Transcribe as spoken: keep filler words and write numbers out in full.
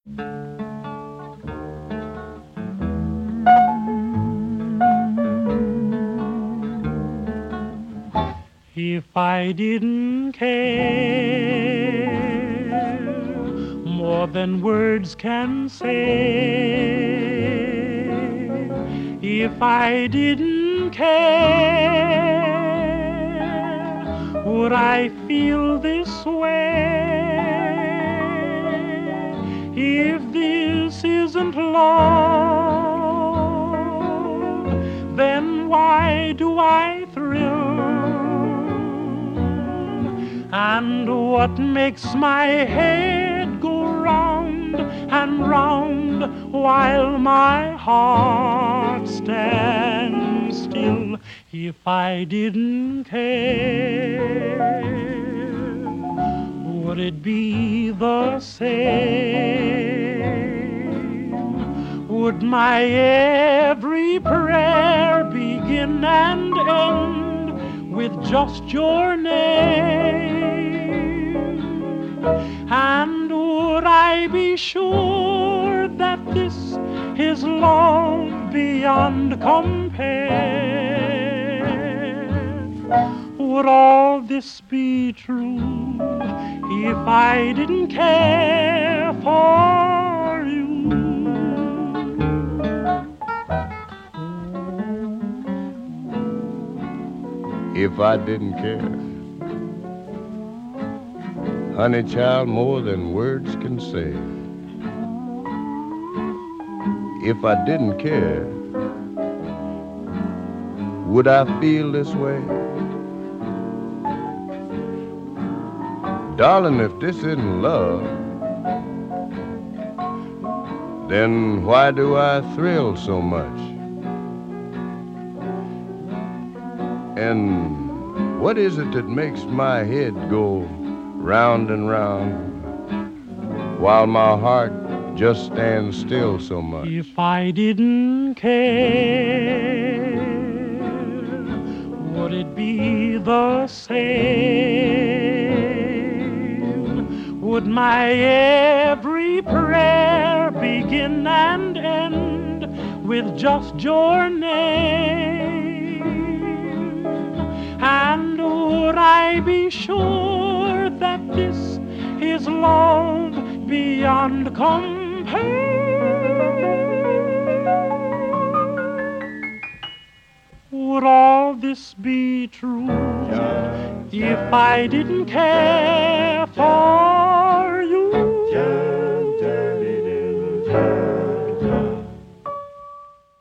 If I didn't care more than words can say, if I didn't care, would I feel this way? If this isn't love, then why do I thrill? And what makes my head go round and round while my heart stands still? If I didn't care, would it be the same? Would my every prayer begin and end with just your name? And would I be sure that this is love beyond compare? Would all this be true if I didn't care for you? If I didn't care, honey child, more than words can say. If I didn't care, would I feel this way? Darling, if this isn't love, then why do I thrill so much? And what is it that makes my head go round and round while my heart just stands still so much? If I didn't care, would it be the same? Would my every prayer begin and end with just your name? And would I be sure that this is love beyond compare? Would all this be true if I didn't care for